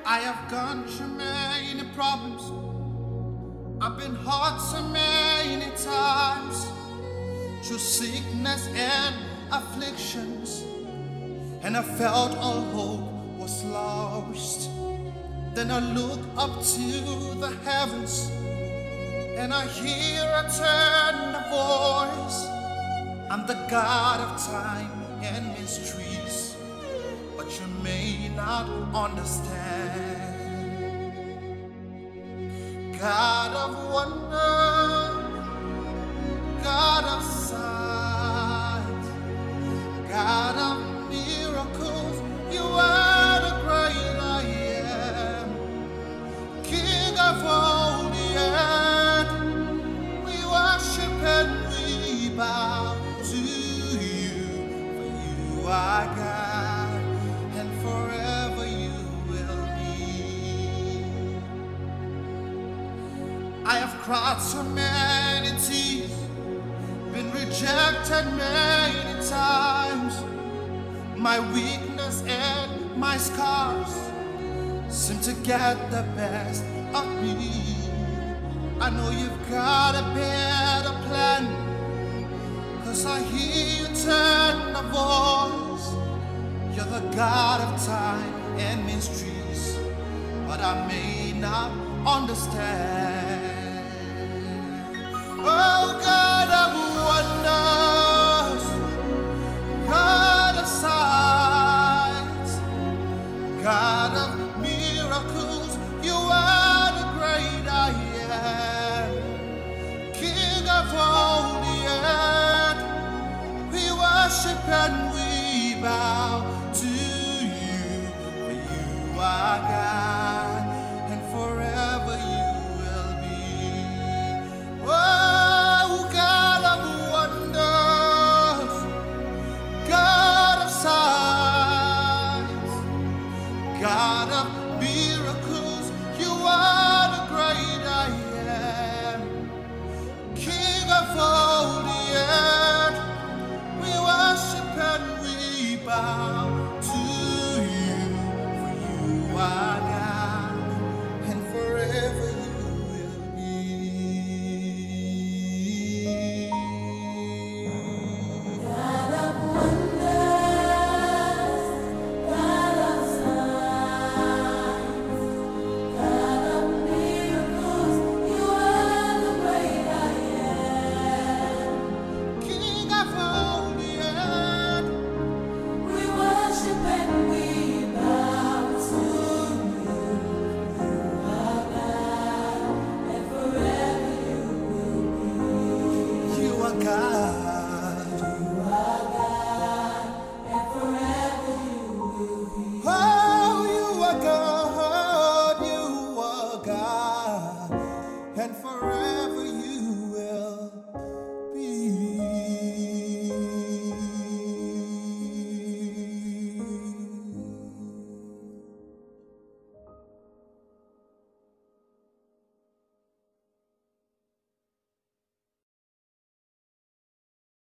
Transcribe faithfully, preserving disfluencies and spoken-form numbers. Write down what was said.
I have gone through many problems. I've been hurt so many times through sickness and afflictions, and I felt all hope was lost. Then I look up to the heavens and I hear a tender voice. I'm the God of time and mysteries, but you may not understand. God of wonder, God of signs, God of miracles, you are the great I am. King of all the earth, we worship and we bow to you, for you are God, and forever you will be. I have cried so many tears, been rejected many times. My weakness and my scars seem to get the best of me. I know you've got a better plan, 'cause I hear you turn the voice. You're the God of time and mysteries, but I may not understand. Oh, God of wonders, God of signs, God of miracles, you are the great I am. King of all the earth, we worship and we bow to you, for you are God.